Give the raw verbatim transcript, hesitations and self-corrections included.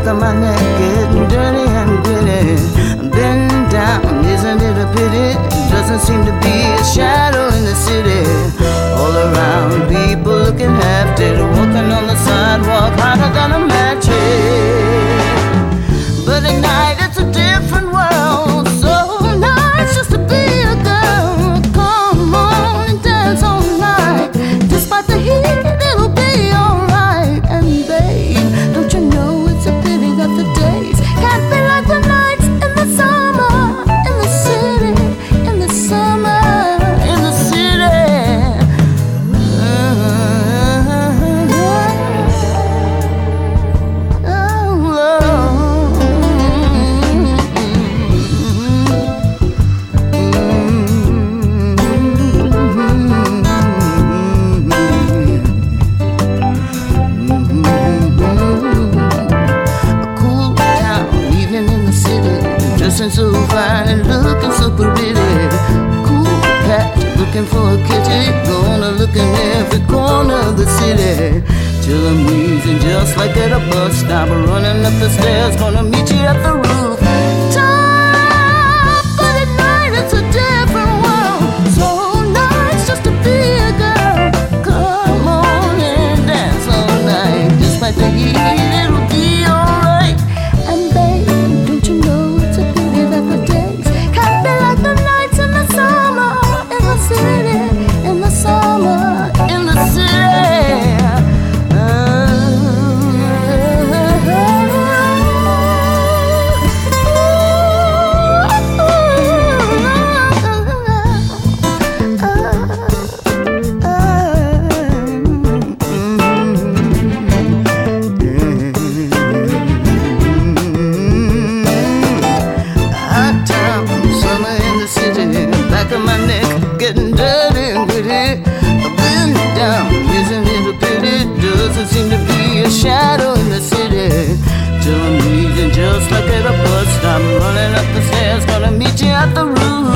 back of my neck getting dirty and gritty. Been down, isn't it a pity? Doesn't seem to be a shadow in the city. All around, people looking half dead, walking on the sidewalk hotter than a match head. But at night it's a different world. So nice just to be a girl. Come on and dance all night. Despite the heat, it'll be alright. And babe, don't you know it's a pity that the days can't be like the nights in the summer, in the city, in the summer, in the city. Dressing so fine and looking so pretty. Cool cat looking for a kitty. Gonna look in every corner of the city till I'm wheezing just like at a bus stop. Running up the stairs, gonna meet you at the roof top. But at night it's a different world. So nice just to be a girl. Come on and dance all night. Despite the heat, it'll be alright. And babe, don't you know it's a pity that the days can't be like the nights in the summer, in the city, in the summer, in the city. Back of my neck, getting dirty and gritty. I've been down, isn't it a pity? Doesn't seem to be a shadow in the city till I'm leaving just like at a bus stop. Running up the stairs, gonna meet you at the roof.